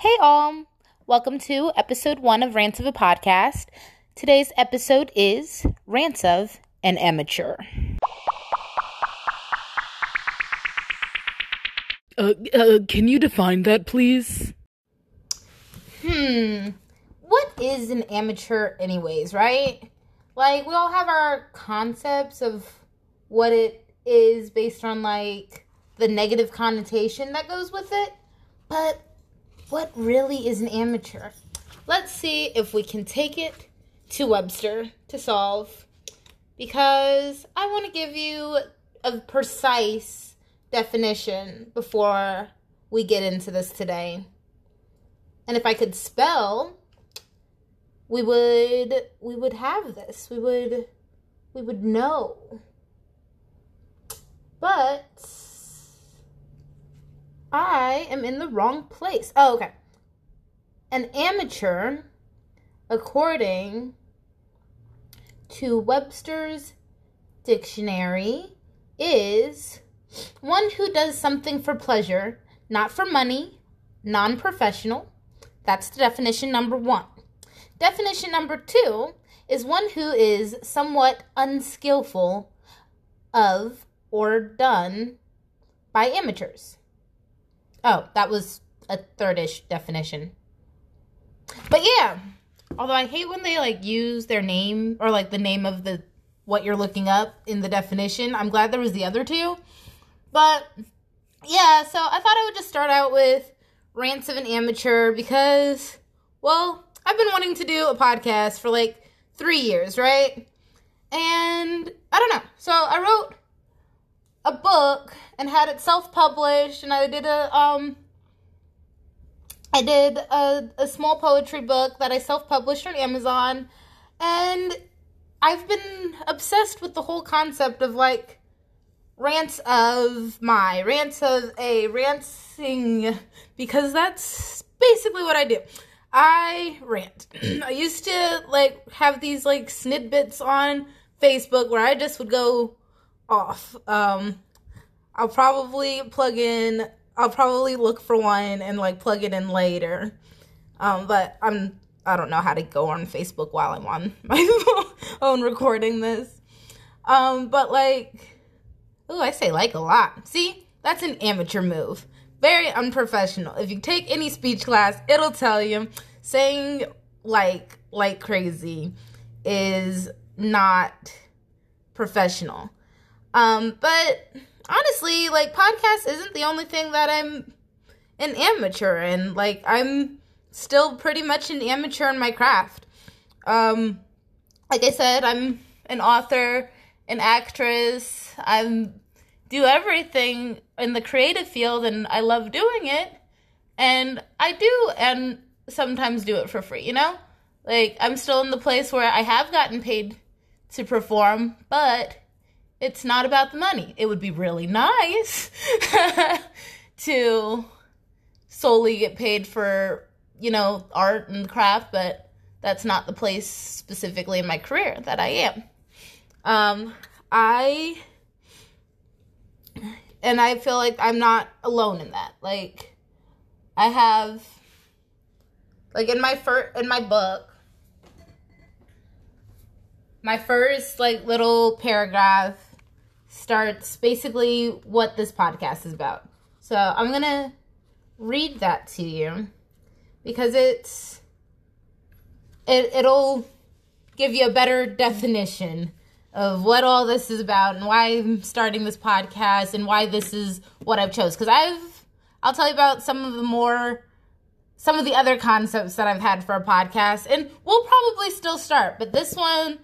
Hey all, welcome to episode 1 of Rants of a Podcast. Today's episode is Rants of an Amateur. Can you define that, please? What is an amateur anyways, right? Like, we all have our concepts of what it is based on, like, the negative connotation that goes with it. But what really is an amateur? Let's see if we can take it to Webster to solve, because I want to give you a precise definition before we get into this today. And if I could spell, we would have this. We would know. But I am in the wrong place. Oh, okay. An amateur, according to Webster's dictionary, is one who does something for pleasure, not for money, non-professional. That's the definition number 1. Definition number 2 is one who is somewhat unskillful of or done by amateurs. Oh, that was a third-ish definition. But yeah, although I hate when they use their name or the name of what you're looking up in the definition. I'm glad there was the other two. But yeah, so I thought I would just start out with Rants of an Amateur because, well, I've been wanting to do a podcast for 3 years, right? And I don't know. So I wrote a book and had it self-published, and I did a small poetry book that I self-published on Amazon, and I've been obsessed with the whole concept of ranting, because that's basically what I do. I rant. I used to have these snippets on Facebook where I just would go off. I'll probably look for one and plug it in later. But I don't know how to go on Facebook while I'm on my phone recording this. But I say a lot. See, that's an amateur move. Very unprofessional. If you take any speech class, it'll tell you saying like crazy is not professional. But honestly, podcast isn't the only thing that I'm an amateur in. I'm still pretty much an amateur in my craft. Like I said, I'm an author, an actress. I do everything in the creative field, and I love doing it. And I do, and sometimes do it for free, you know? I'm still in the place where I have gotten paid to perform, but it's not about the money. It would be really nice to solely get paid for, art and craft, but that's not the place specifically in my career that I am. I feel like I'm not alone in that. I have, in my book, my first little paragraph starts basically what this podcast is about. So I'm going to read that to you because it'll give you a better definition of what all this is about and why I'm starting this podcast and why this is what I've chose. Because I'll tell you about some of the other concepts that I've had for a podcast, and we'll probably still start, but this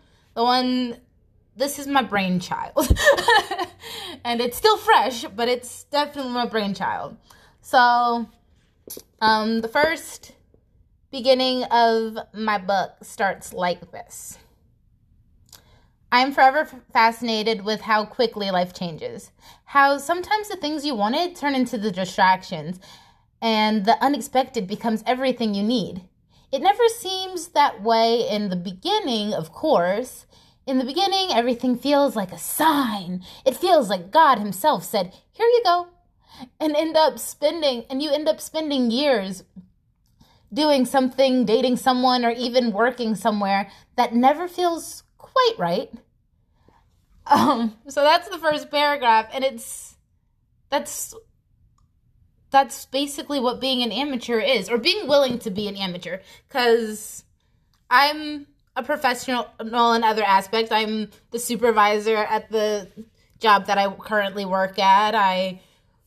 is my brainchild. And it's still fresh, but it's definitely my brainchild. So, the first beginning of my book starts like this. I am forever fascinated with how quickly life changes. How sometimes the things you wanted turn into the distractions, and the unexpected becomes everything you need. It never seems that way in the beginning, of course. In the beginning, everything feels like a sign. It feels like God himself said, "Here you go." And you end up spending years doing something, dating someone, or even working somewhere that never feels quite right. So that's the first paragraph, and that's basically what being an amateur is, or being willing to be an amateur, because I'm a professional in other aspects. I'm the supervisor at the job that I currently work at. I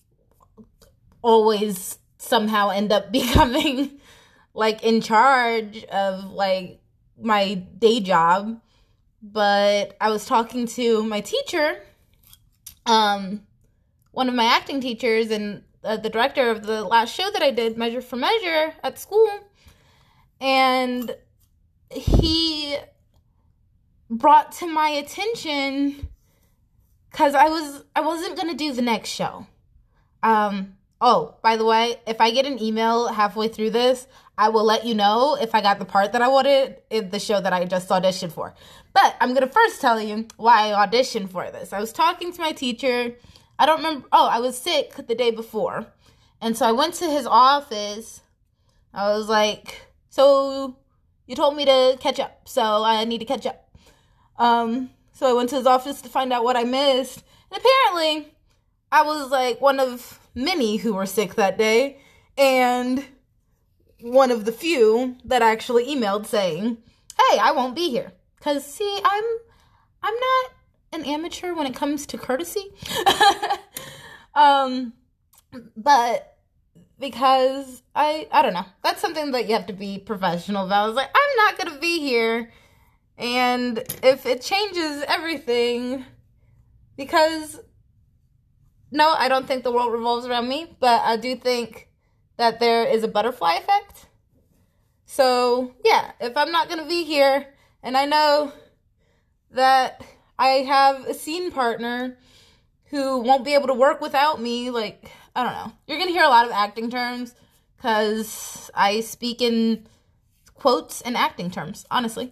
always somehow end up becoming like in charge of like my day job. But I was talking to my teacher, one of my acting teachers, and the director of the last show that I did, Measure for Measure, at school, and he brought to my attention, because I wasn't gonna do the next show. Oh, by the way, if I get an email halfway through this, I will let you know if I got the part that I wanted in the show that I just auditioned for. But I'm going to first tell you why I auditioned for this. I was talking to my teacher. I don't remember. Oh, I was sick the day before. And so I went to his office. I was like, so you told me to catch up, so I need to catch up. So I went to his office to find out what I missed. And apparently, I was like one of many who were sick that day, and one of the few that actually emailed saying, hey, I won't be here. Because, see, I'm not an amateur when it comes to courtesy. But because I don't know. That's something that you have to be professional about. I was like, I'm not going to be here. And if it changes everything, because no, I don't think the world revolves around me, but I do think that there is a butterfly effect. So, yeah, if I'm not going to be here, and I know that I have a scene partner who won't be able to work without me, like, I don't know. You're going to hear a lot of acting terms, because I speak in quotes and acting terms, honestly.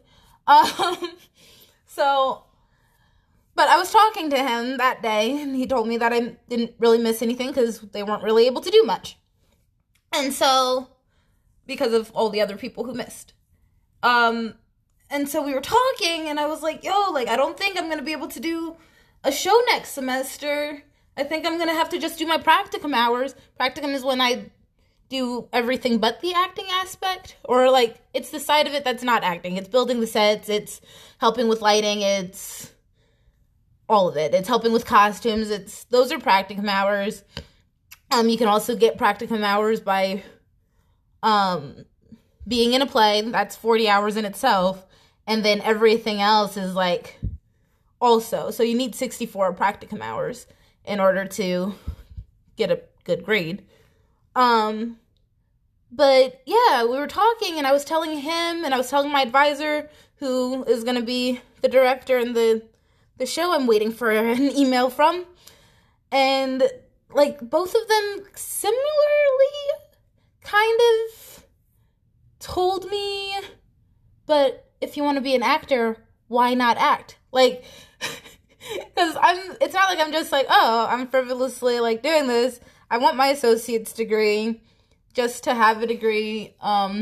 But I was talking to him that day, and he told me that I didn't really miss anything because they weren't really able to do much. And so, because of all the other people who missed. And so we were talking, and I was like, yo, like, I don't think I'm going to be able to do a show next semester. I think I'm going to have to just do my practicum hours. Practicum is when I do everything but the acting aspect. Or, like, it's the side of it that's not acting. It's building the sets. It's helping with lighting. It's all of it. It's helping with costumes. Those are practicum hours. You can also get practicum hours by being in a play. That's 40 hours in itself. And then everything else is like also. So you need 64 practicum hours in order to get a good grade. But yeah, we were talking, and I was telling him, and I was telling my advisor, who is going to be the director in the show I'm waiting for an email from. And like both of them similarly kind of told me, but if you want to be an actor, why not act? Like, because it's not like I'm just like, oh, I'm frivolously like doing this. I want my associate's degree just to have a degree.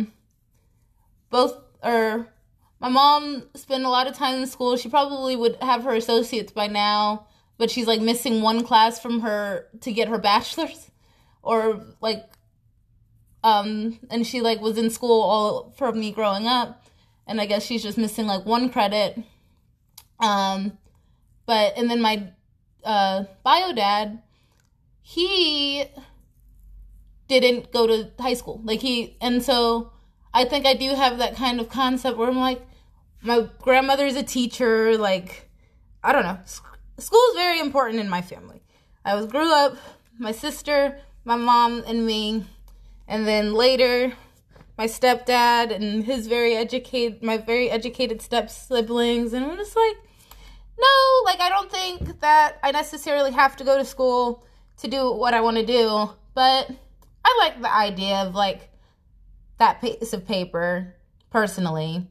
My mom spent a lot of time in school. She probably would have her associates by now, but she's like missing one class from her to get her bachelor's, or like, and she like was in school all from me growing up, and I guess she's just missing like one credit. And then my bio dad, he didn't go to high school, and so I think I do have that kind of concept where I'm like, my grandmother's a teacher, like, I don't know. School is very important in my family. I grew up, my sister, my mom, and me, and then later, my stepdad and my very educated step siblings, and I'm just like, no, like, I don't think that I necessarily have to go to school to do what I want to do, but I like the idea of, like, that piece of paper, personally.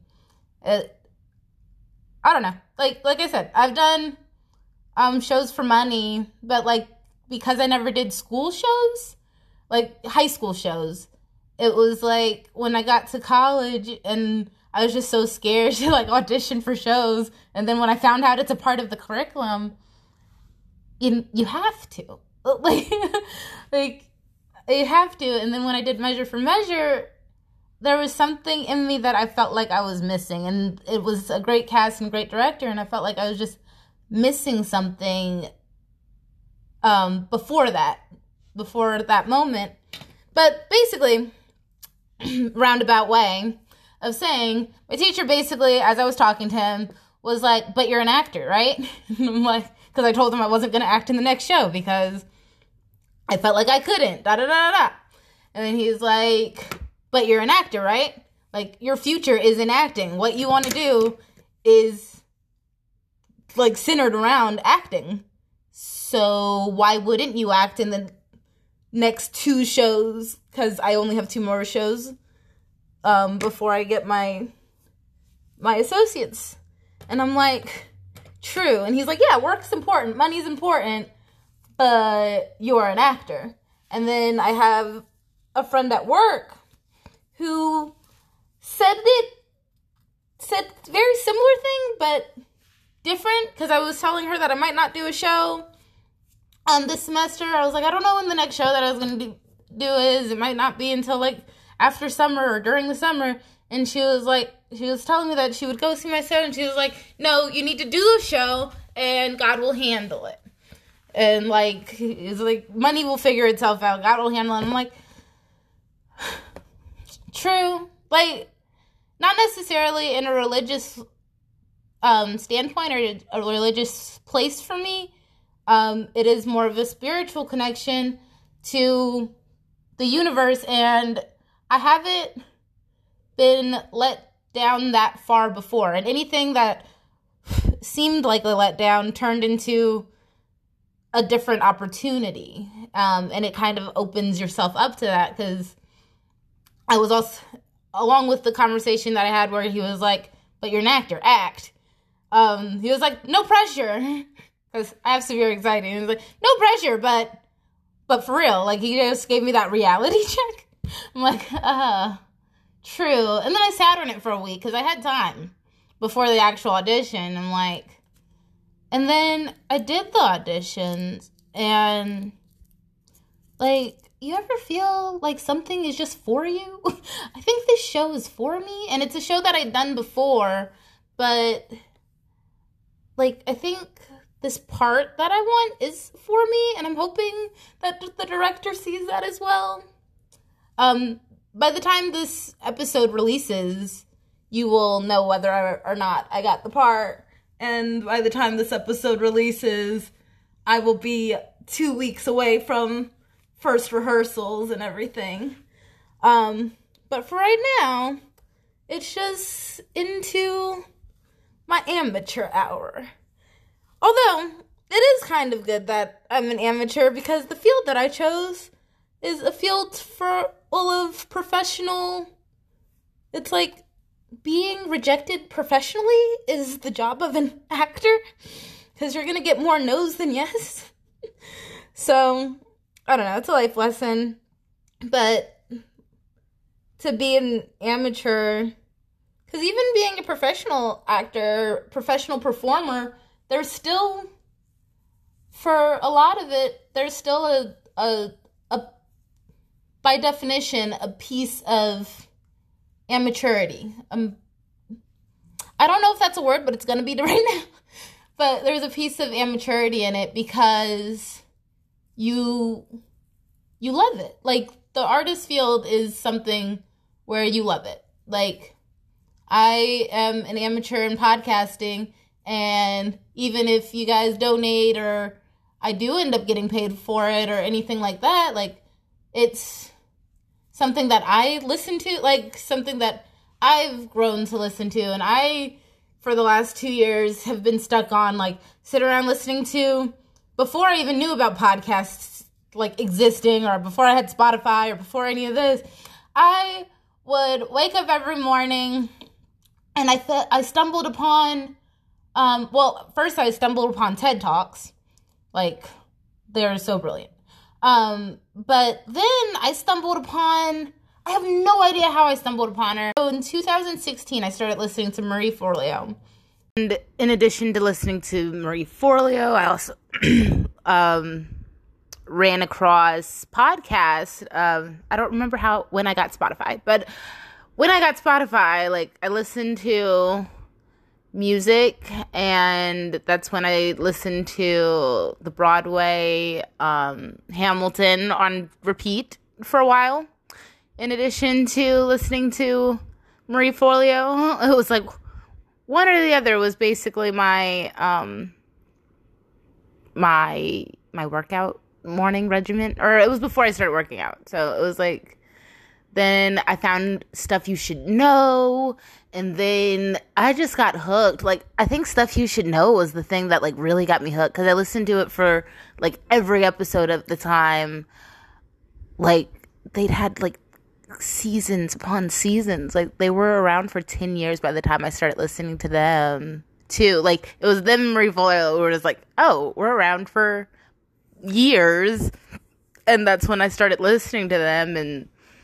I don't know. Like I said, I've done shows for money, but like because I never did school shows, like high school shows, it was like when I got to college and I was just so scared to like audition for shows. And then when I found out it's a part of the curriculum, you have to. Like you have to. And then when I did Measure for Measure, there was something in me that I felt like I was missing. And it was a great cast and great director, and I felt like I was just missing something before that moment. But basically, roundabout way of saying, my teacher basically, as I was talking to him, was like, but you're an actor, right? And I'm like, because I told him I wasn't going to act in the next show because I felt like I couldn't, da-da-da-da-da. And then he's like, but you're an actor, right? Like, your future is in acting. What you want to do is, like, centered around acting. So why wouldn't you act in the next 2 shows? Because I only have 2 more shows before I get my associates. And I'm like, true. And he's like, yeah, work's important, money's important, but you're an actor. And then I have a friend at work who said very similar thing, but different, because I was telling her that I might not do a show this semester. I was like, I don't know when the next show that I was going to do is. It might not be until like after summer or during the summer. And she was telling me that she would go see my show, and she was like, no, you need to do the show and God will handle it. And like, it's like, money will figure itself out. God will handle it. And I'm like, true. Like, not necessarily in a religious standpoint or a religious place for me. It is more of a spiritual connection to the universe, and I haven't been let down that far before. And anything that seemed like a letdown turned into a different opportunity. And it kind of opens yourself up to that, because I was also, along with the conversation that I had where he was like, but you're an actor, act. He was like, no pressure, because I have severe anxiety. And he was like, no pressure, but for real. Like, he just gave me that reality check. I'm like, true. And then I sat on it for a week because I had time before the actual audition. I'm like, and then I did the auditions, and like, you ever feel like something is just for you? I think this show is for me, and it's a show that I'd done before, but like, I think this part that I want is for me, and I'm hoping that the director sees that as well. By the time this episode releases, you will know whether or not I got the part, and by the time this episode releases, I will be 2 weeks away from first rehearsals and everything. But for right now, it's just into my amateur hour. Although, it is kind of good that I'm an amateur, because the field that I chose is a field full of professional. It's like, being rejected professionally is the job of an actor, because you're going to get more no's than yes. So, I don't know, it's a life lesson. But to be an amateur, because even being a professional actor, professional performer, there's still, for a lot of it, there's still a by definition, a piece of amateurity. I don't know if that's a word, but it's going to be right now. But there's a piece of amateurity in it, because you love it. Like, the artist field is something where you love it. Like, I am an amateur in podcasting, and even if you guys donate or I do end up getting paid for it or anything like that, like, it's something that I listen to, like, something that I've grown to listen to, and I, for the last 2 years, have been stuck on, like, sit around listening to, before I even knew about podcasts, like, existing, or before I had Spotify, or before any of this, I would wake up every morning, and I stumbled upon, first I stumbled upon TED Talks. Like, they're so brilliant. But then I stumbled upon, I have no idea how I stumbled upon her. So in 2016, I started listening to Marie Forleo. And in addition to listening to Marie Forleo, I also ran across podcasts. I don't remember when I got Spotify, but when I got Spotify, like, I listened to music, and that's when I listened to the Broadway Hamilton on repeat for a while. In addition to listening to Marie Forleo, it was like one or the other was basically my my workout morning regimen, or it was before I started working out. So it was like, then I found Stuff You Should Know, and then I just got hooked. Like, I think Stuff You Should Know was the thing that, like, really got me hooked, because I listened to it for, like, every episode of the time. Like, they'd had, like, seasons upon seasons. Like, they were around for 10 years by the time I started listening to them, too. Like, it was them and Marie Forleo who were just like, oh, we're around for years. And that's when I started listening to them, and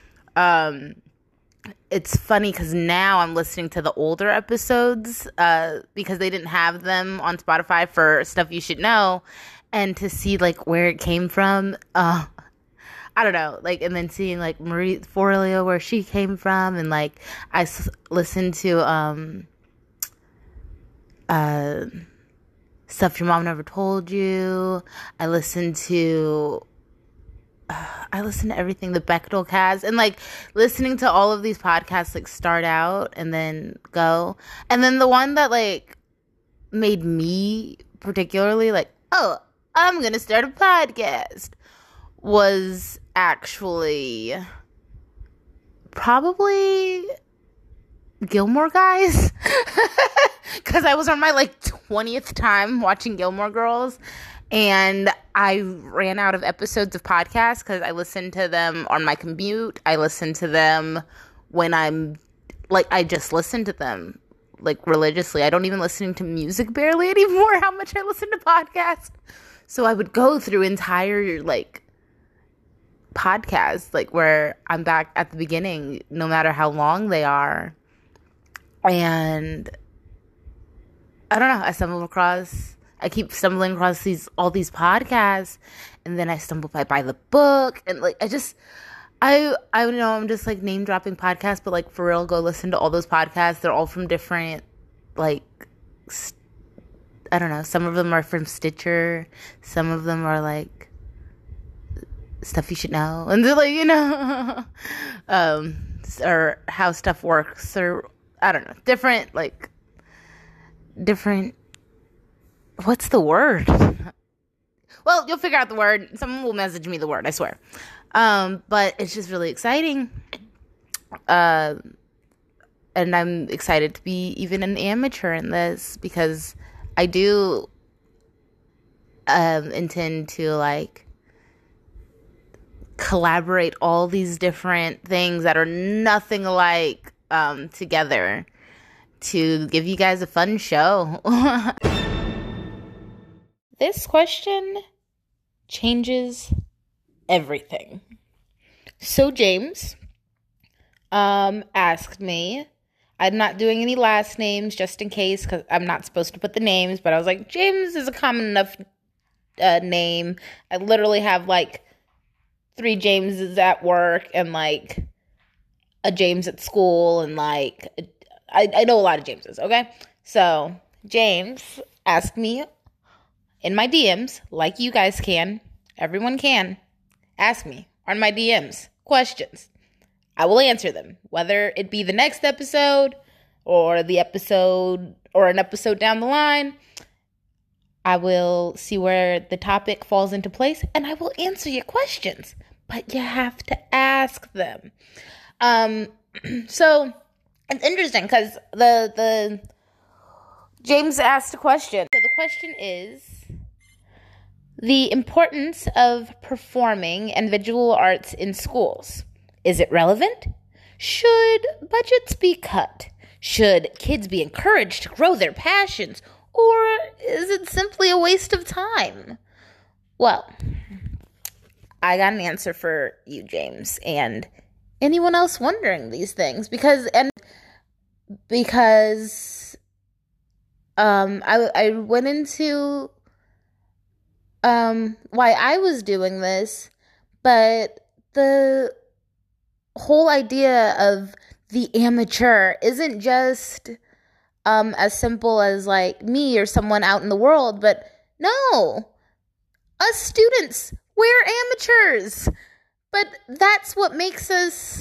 it's funny because now I'm listening to the older episodes because they didn't have them on Spotify for Stuff You Should Know, and to see, like, where it came from, I don't know, like, and then seeing, like, Marie Forleo, where she came from, and, like, I listened to Stuff Your Mom Never Told You. I listened to everything, the Bechdel cast, and, like, listening to all of these podcasts, like, start out and then go. And then the one that, like, made me particularly like, oh, I'm gonna start a podcast, was actually probably Gilmore Guys. Because I was on my, like, 20th time watching Gilmore Girls, and I ran out of episodes of podcasts because I listened to them on my commute. I listen to them when I'm, like, I just listen to them, like, religiously. I don't even listen to music barely anymore, how much I listen to podcasts. So I would go through entire, like, podcasts, like, where I'm back at the beginning, no matter how long they are. And I don't know, I keep stumbling across all these podcasts, and then I stumble by the book, and, like, I don't know, I'm just, like, name dropping podcasts, but, like, for real, go listen to all those podcasts. They're all from different, like, I don't know, some of them are from Stitcher, some of them are, like, Stuff You Should Know, and they're, like, you know, or How Stuff Works, or I don't know, different, what's the word? Well, you'll figure out the word. Someone will message me the word, I swear. But it's just really exciting. And I'm excited to be even an amateur in this, because I do intend to, like, collaborate all these different things that are nothing alike together to give you guys a fun show. This question changes everything. So James asked me, I'm not doing any last names just in case, because I'm not supposed to put the names, but I was like, James is a common enough name. I literally have, like, 3 Jameses at work, and, like, a James at school, and, like, I know a lot of Jameses, okay? So James asked me in my DMs, like you guys can, everyone can, ask me on my DMs questions. I will answer them, whether it be the next episode or an episode down the line. I will see where the topic falls into place, and I will answer your questions, but you have to ask them. So it's interesting because the James asked a question. So the question is, the importance of performing and visual arts in schools. Is it relevant? Should budgets be cut? Should kids be encouraged to grow their passions? Or is it simply a waste of time? Well, I got an answer for you, James, and anyone else wondering these things, because I went into why I was doing this, but the whole idea of the amateur isn't just as simple as like me or someone out in the world, but no, us students, we're amateurs. But that's what makes us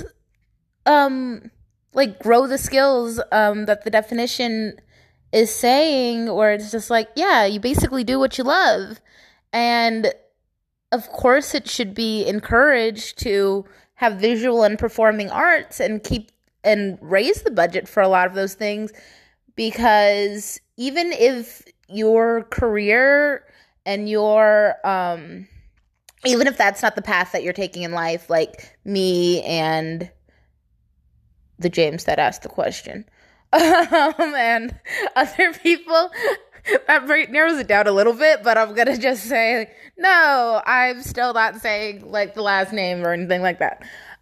like grow the skills that the definition is saying, where it's just like, yeah, you basically do what you love. And of course it should be encouraged to have visual and performing arts and keep and raise the budget for a lot of those things, because even if your career and your even if that's not the path that you're taking in life, like me and the James that asked the question, and other people, that narrows it down a little bit, but I'm going to just say, no, I'm still not saying like the last name or anything like that.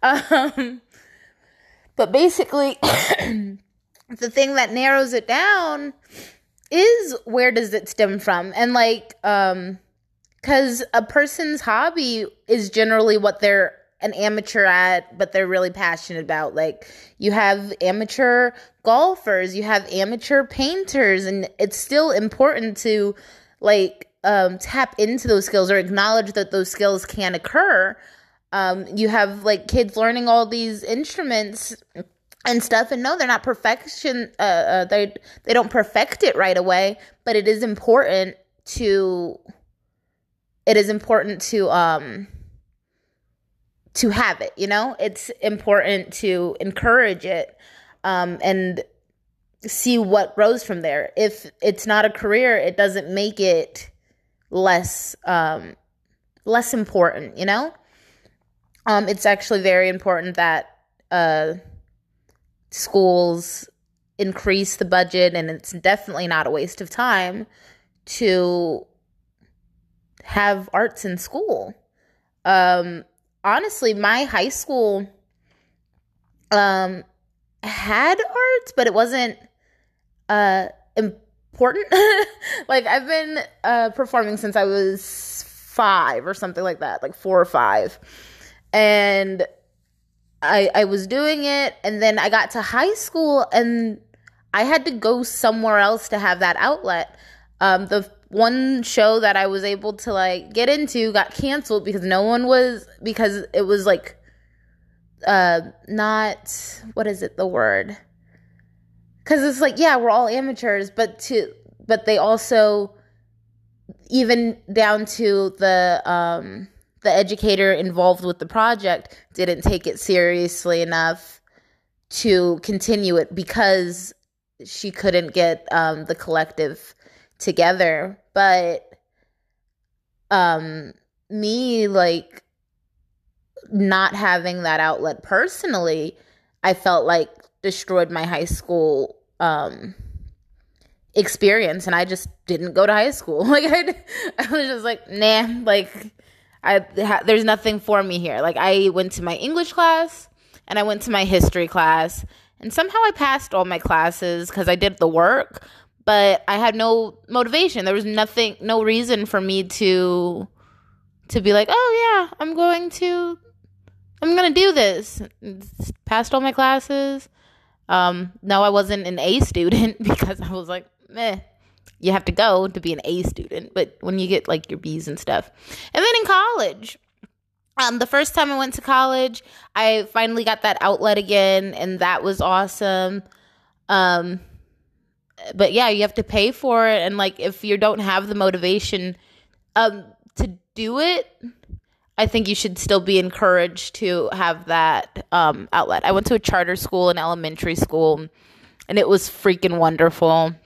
But basically, the thing that narrows it down is, where does it stem from? And like, because a person's hobby is generally what they're an amateur at, but they're really passionate about. Like, you have amateur golfers, you have amateur painters, and it's still important to like tap into those skills or acknowledge that those skills can occur. You have like kids learning all these instruments and stuff, and no, they're not perfection. They don't perfect it right away, but it is important to have it, you know? It's important to encourage it, and see what grows from there. If it's not a career, it doesn't make it less important, you know? It's actually very important that schools increase the budget, and it's definitely not a waste of time to have arts in school. Honestly, my high school had arts, but it wasn't important. Like, I've been performing since I was 5 or something like that, like 4 or 5. And I was doing it, and then I got to high school, and I had to go somewhere else to have that outlet. The one show that I was able to like get into got canceled because because it was like not, what is it, the word? Because it's like, yeah, we're all amateurs, but they also, even down to the educator involved with the project, didn't take it seriously enough to continue it because she couldn't get the collective together. But me, like, not having that outlet personally, I felt like destroyed my high school experience, and I just didn't go to high school. Like, I was just like, nah, like, there's nothing for me here. Like, I went to my English class and I went to my history class, and somehow I passed all my classes because I did the work, but I had no motivation. There was no reason for me to be like, oh yeah, I'm gonna do this. Passed all my classes. No, I wasn't an A student because I was like, meh. You have to go to be an A student, but when you get like your B's and stuff. And then in college, the first time I went to college, I finally got that outlet again, and that was awesome. But yeah, you have to pay for it, and like, if you don't have the motivation to do it, I think you should still be encouraged to have that outlet. I went to a charter school in elementary school, and it was freaking wonderful.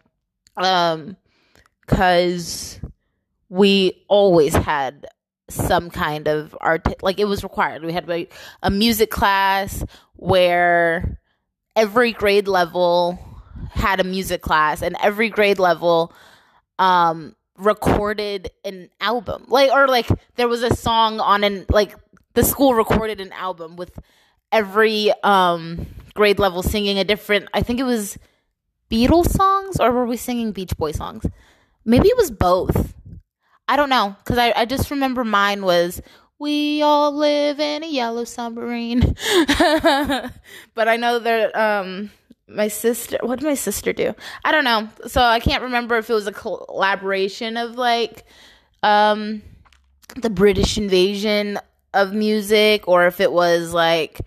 Because we always had some kind of art, like, it was required. We had like a music class where every grade level had a music class, and every grade level recorded an album, like, or like there was a song on the school recorded an album with every grade level singing a different, I think it was Beatles songs, or were we singing Beach Boy songs? Maybe it was both. I don't know, because I just remember mine was, we all live in a yellow submarine. But I know that my sister, what did my sister do? I don't know. So I can't remember if it was a collaboration of like the British invasion of music, or if it was like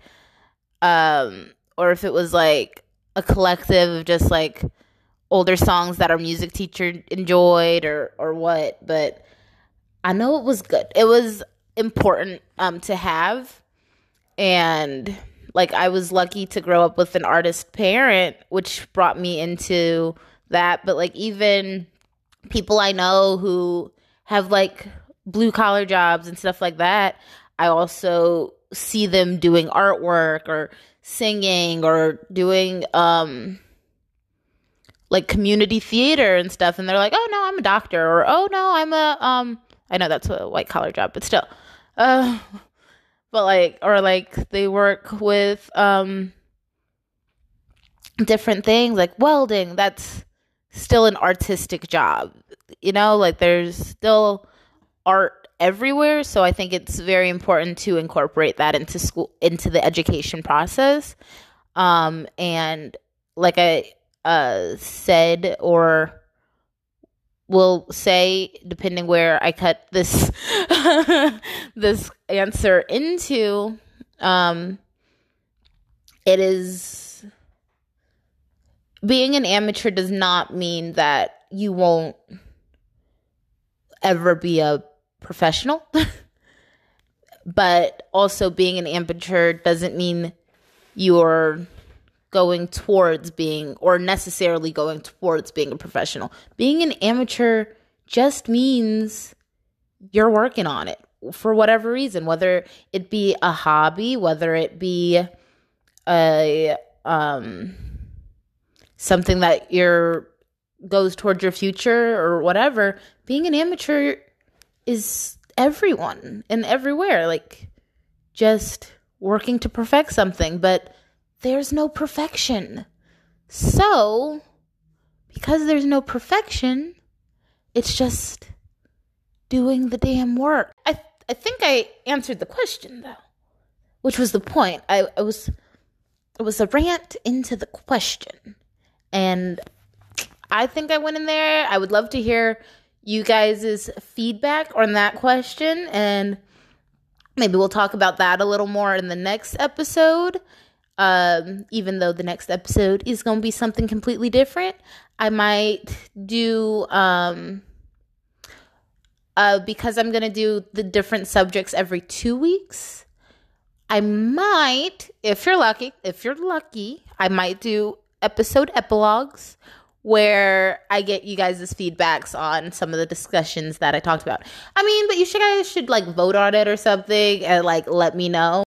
a collective of just like older songs that our music teacher enjoyed, or what. But I know it was good. It was important to have. And like, I was lucky to grow up with an artist parent, which brought me into that. But like, even people I know who have like blue collar jobs and stuff like that, I also see them doing artwork or singing or doing like community theater and stuff, and they're like, oh no, I'm a doctor, or oh no, I'm a I know that's a white collar job, but still, but like, or like they work with different things like welding. That's still an artistic job, you know, like there's still art everywhere. So I think it's very important to incorporate that into school, into the education process. And like I said, or will say, depending where I cut this this answer into, it is, being an amateur does not mean that you won't ever be a professional. But also, being an amateur doesn't mean you're going towards being, or necessarily going towards being, a professional. Being an amateur just means you're working on it for whatever reason, whether it be a hobby, whether it be a something that goes towards your future or whatever. Being an amateur is everyone and everywhere, like just working to perfect something, but there's no perfection. So, because there's no perfection, it's just doing the damn work. I think I answered the question though, which was the point. It was a rant into the question, and I think I went in there. I would love to hear you guys' feedback on that question, and maybe we'll talk about that a little more in the next episode. Even though the next episode is going to be something completely different, I might do, because I'm going to do the different subjects every 2 weeks, I might, if you're lucky, I might do episode epilogues where I get you guys' feedbacks on some of the discussions that I talked about. I mean, but you guys should like vote on it or something and like let me know.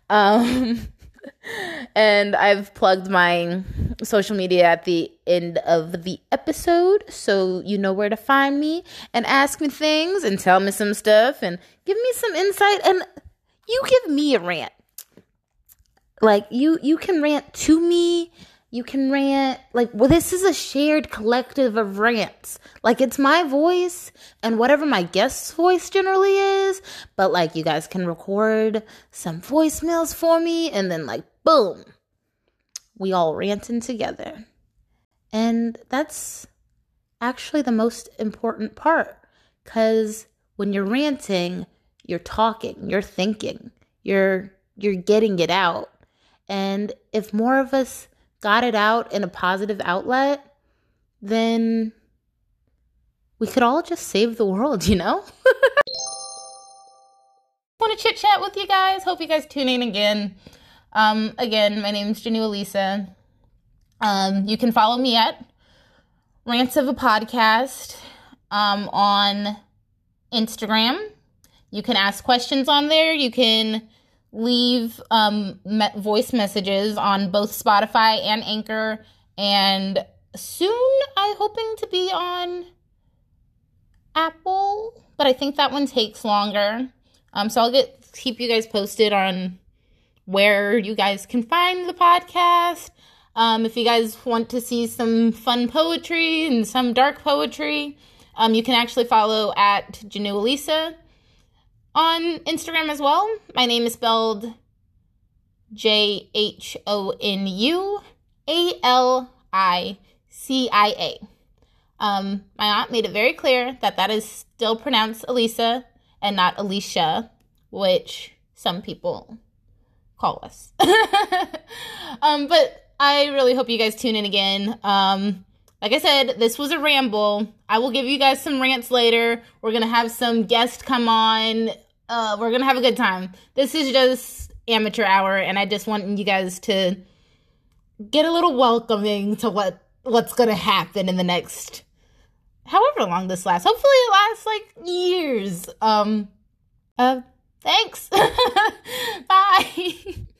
And I've plugged my social media at the end of the episode, so you know where to find me and ask me things and tell me some stuff and give me some insight. And you give me a rant. Like, you can rant to me. You can rant, like, well, this is a shared collective of rants. Like, it's my voice and whatever my guest's voice generally is. But, like, you guys can record some voicemails for me. And then, like, boom, we all ranting together. And that's actually the most important part. Because when you're ranting, you're talking, you're thinking, you're getting it out. And if more of us got it out in a positive outlet, then we could all just save the world, you know? Want to chit chat with you guys? Hope you guys tune in again. Again, my name is Janu Elisa. You can follow me at Rants of a Podcast on Instagram. You can ask questions on there. You can leave voice messages on both Spotify and Anchor, and soon I'm hoping to be on Apple, but I think that one takes longer. So I'll keep you guys posted on where you guys can find the podcast. If you guys want to see some fun poetry and some dark poetry, you can actually follow at Jhonu Alisa on Instagram as well. My name is spelled JHONUALICIA. My aunt made it very clear that is still pronounced Alisa and not Alicia, which some people call us. But I really hope you guys tune in again. Like I said, this was a ramble. I will give you guys some rants later. We're going to have some guests come on. We're going to have a good time. This is just amateur hour, and I just want you guys to get a little welcoming to what's going to happen in the next, however long this lasts. Hopefully it lasts like years. Thanks. Bye.